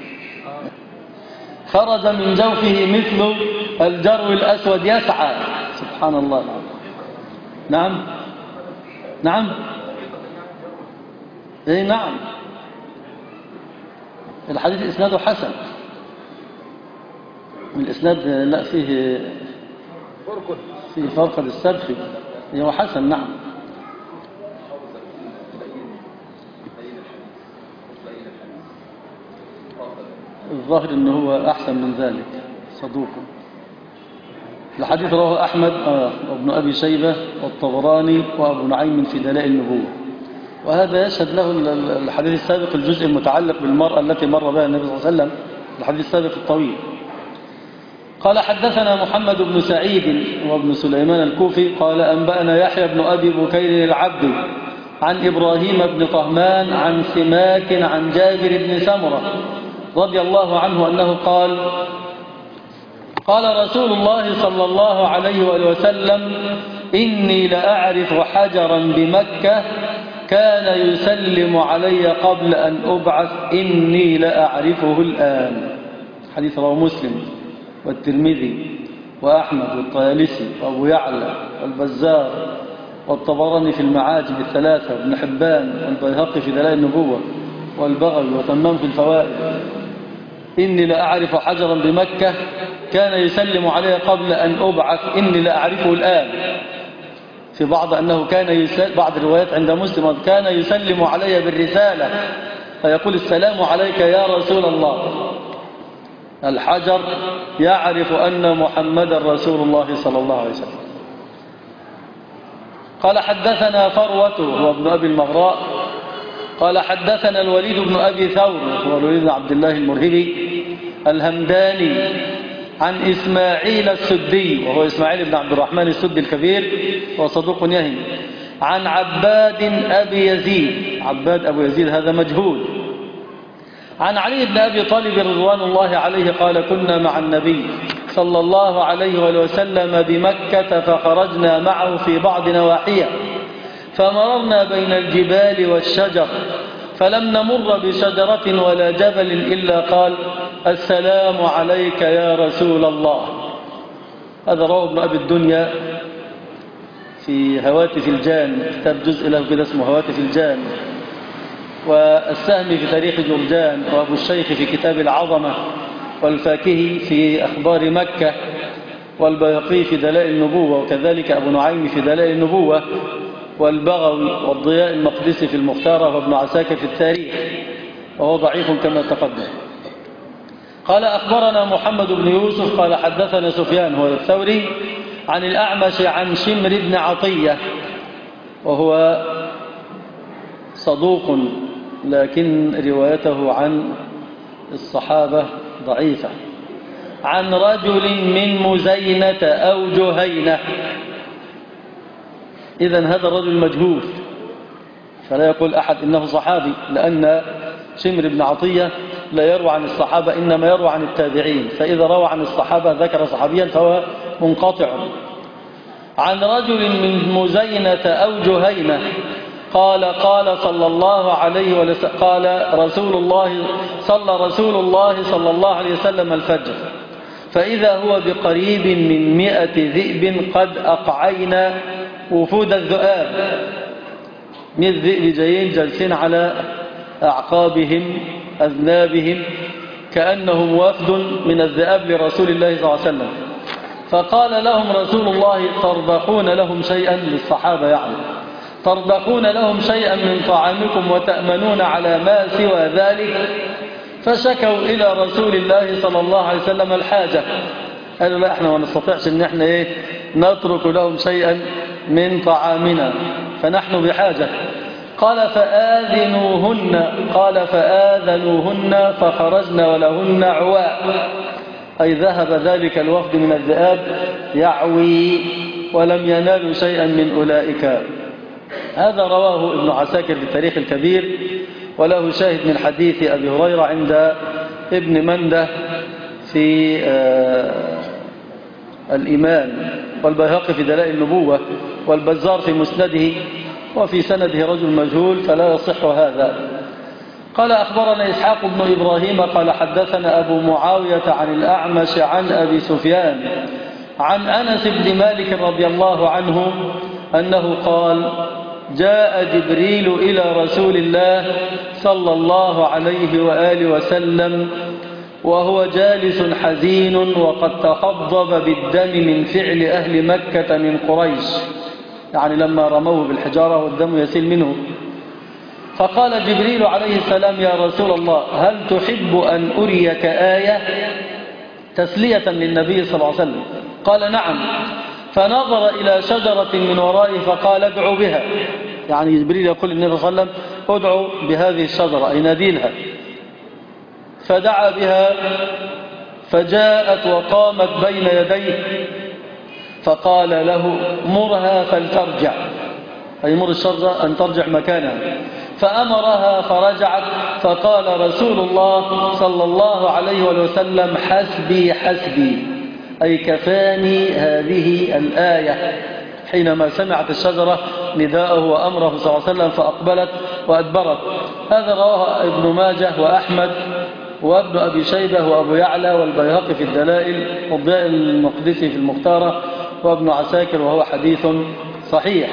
خرج من جوفه مثل الجرو الأسود يسعى، سبحان الله العظيم. نعم نعم ايه نعم، الحديث إسناده حسن. الإسناد لا فيه فرقد السبخي، هو حسن. نعم الظاهر أنه هو أحسن من ذلك، صدوق. الحديث رواه أحمد وابن أبي شيبة والطبراني وأبو نعيم في دلائل النبوة. وهذا يشهد له الحديث السابق، الجزء المتعلق بالمرأة التي مر بها النبي صلى الله عليه وسلم، الحديث السابق الطويل. قال: حدثنا محمد بن سعيد وابن سليمان الكوفي قال: أنبأنا يحيى بن أبي بكير العبد عن إبراهيم بن طهمان عن سماك عن جابر بن سمرة رضي الله عنه أنه قال: قال رسول الله صلى الله عليه وآله وسلم: إني لأعرف حجرا بمكة كان يسلم علي قبل أن أبعث إني لأعرفه الآن. حديث رواه مسلم والترمذي وأحمد والطيالسي وأبو يعلى والبزار والطبراني في المعاجم الثلاثة وابن حبان والبيهقي في دلائل النبوة والبغوي وتمام في الفوائد. إني لأعرف حجرا بمكة كان يسلم علي قبل أن أبعث إني لأعرفه الآن. في بعض أنه كان بعض الروايات عند مسلم كان يسلم علي بالرسالة فيقول: السلام عليك يا رسول الله. الحجر يعرف أن محمدا رسول الله صلى الله عليه وسلم. قال: حدثنا فروة هو ابن أبي المغراء قال: حدثنا الوليد بن أبي ثور هو الوليد بن عبد الله المرهبي الهمداني عن إسماعيل السدي وهو إسماعيل بن عبد الرحمن السدي الكبير وصدوق يهم، عن عباد أبي يزيد. عباد أبو يزيد هذا مجهول. عن علي بن أبي طالب رضوان الله عليه قال: كنا مع النبي صلى الله عليه وآله وسلم بمكة فخرجنا معه في بعض نواحيه فمررنا بين الجبال والشجر فلم نمر بشجرة ولا جبل إلا قال: السلام عليك يا رسول الله. هذا رواه ابن أبي الدنيا في هواتف الجان، كتاب جزء له كده اسمه هواتف الجان، والسهمي في تاريخ جرجان، وأبو الشيخ في كتاب العظمة، والفاكهي في أخبار مكة، والبيقي في دلائل النبوة، وكذلك أبو نعيم في دلائل النبوة، والبغوي والضياء المقدسي في المختارة، وابن عساكر في التاريخ، وهو ضعيف كما تقدم. قال: أخبرنا محمد بن يوسف قال: حدثنا سفيان هو الثوري عن الأعمش عن شمر بن عطية وهو صدوق لكن روايته عن الصحابة ضعيفة، عن رجل من مزينة أو جهينة. إذن هذا الرجل مجهول، فلا يقول أحد إنه صحابي، لأن شمر بن عطية لا يروى عن الصحابة، إنما يروى عن التابعين، فإذا روى عن الصحابة ذكر صحابيا فهو منقطع. عن رجل من مزينة أو جهينة قال صلى الله عليه وسلم قال صلى رسول الله صلى الله عليه وسلم الفجر، فإذا هو بقريب من 100 ذئب قد أقعين وفود الذئاب. 100 ذئب جايين جالسين على أعقابهم أذنابهم كأنهم وفد من الذئاب لرسول الله صلى الله عليه وسلم. فقال لهم رسول الله: ترضخون لهم شيئا، للصحابة يعني، ترضخون لهم شيئا من طعامكم وتأمنون على ما سوى ذلك؟ فشكوا إلى رسول الله صلى الله عليه وسلم الحاجة، قالوا: لا، احنا ما نستطيعش ان احنا نترك لهم شيئا من طعامنا، فنحن بحاجة. قال: فآذنوهن فخرجن ولهن عواء، أي ذهب ذلك الوفد من الذئاب يعوي ولم ينالوا شيئا من أولئك. هذا رواه ابن عساكر في التاريخ الكبير، وله شاهد من حديث أبي هريرة عند ابن منده في الإيمان، والبيهقي في دلائل النبوة، والبزار في مسنده، وفي سنده رجل مجهول فلا يصح هذا. قال: أخبرنا إسحاق بن إبراهيم قال حدثنا أبو معاوية عن الأعمش عن أبي سفيان عن أنس بن مالك رضي الله عنه أنه قال: جاء جبريل إلى رسول الله صلى الله عليه وآله وسلم وهو جالس حزين وقد تخضب بالدم من فعل أهل مكة من قريش، يعني لما رموه بالحجارة والدم يسيل منه. فقال جبريل عليه السلام: يا رسول الله، هل تحب أن أريك آية؟ تسلية للنبي صلى الله عليه وسلم. قال: نعم. فنظر إلى شجرة من ورائه فقال: ادعوا بها، يعني جبريل يقول للنبي صلى الله عليه وسلم: ادعوا بهذه الشجرة، أي ناديلها. فدعا بها فجاءت وقامت بين يديه، فقال له: مرها فلترجع، أي مر الشجرة أن ترجع مكانها. فأمرها فرجعت، فقال رسول الله صلى الله عليه وسلم: حسبي حسبي، أي كفاني هذه الآية. حينما سمعت الشجرة نداءه وأمره صلى الله عليه وسلم فأقبلت وأدبرت. هذا رواه ابن ماجه وأحمد وابن أبي شيبة وأبو يعلى والبيهقي في الدلائل والضياء المقدسي في المختارة وابن عساكر، وهو حديث صحيح.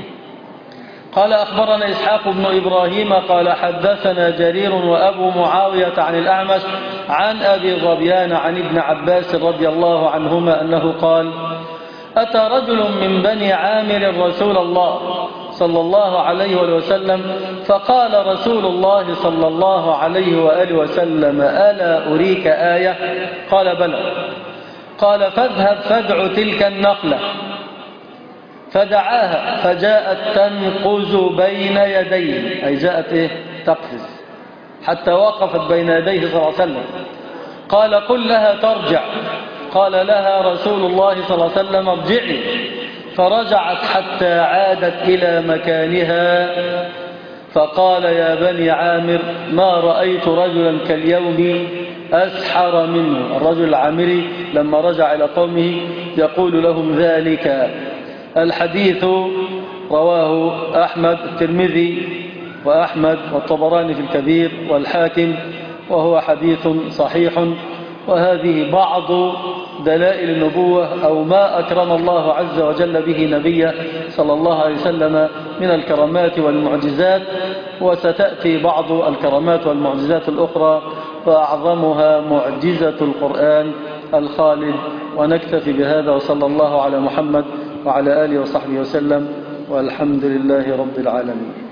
قال: أخبرنا إسحاق بن إبراهيم قال حدثنا جرير وأبو معاوية عن الأعمش عن أبي ظبيان عن ابن عباس رضي الله عنهما أنه قال: أتى رجل من بني عامر رسول الله صلى الله عليه وسلم فقال رسول الله صلى الله عليه وآله وسلم: ألا أريك آية؟ قال: بلى. قال: فاذهب فادع تلك النخلة. فدعاها فجاءت تنقز بين يديه، أي جاءت تقفز حتى وقفت بين يديه صلى الله عليه وسلم. قال: قل لها ترجع. قال لها رسول الله صلى الله عليه وسلم: ارجعي. فرجعت حتى عادت إلى مكانها. فقال: يا بني عامر، ما رأيت رجلا كاليوم أسحر منه. الرجل العامري لما رجع إلى قومه يقول لهم ذلك. الحديث رواه أحمد الترمذي وأحمد والطبراني في الكبير والحاكم، وهو حديث صحيح. وهذه بعض دلائل النبوة أو ما أكرم الله عز وجل به نبيه صلى الله عليه وسلم من الكرامات والمعجزات، وستأتي بعض الكرامات والمعجزات الأخرى وأعظمها معجزة القرآن الخالد. ونكتفي بهذا، وصلى الله على محمد وعلى آله وصحبه وسلم، والحمد لله رب العالمين.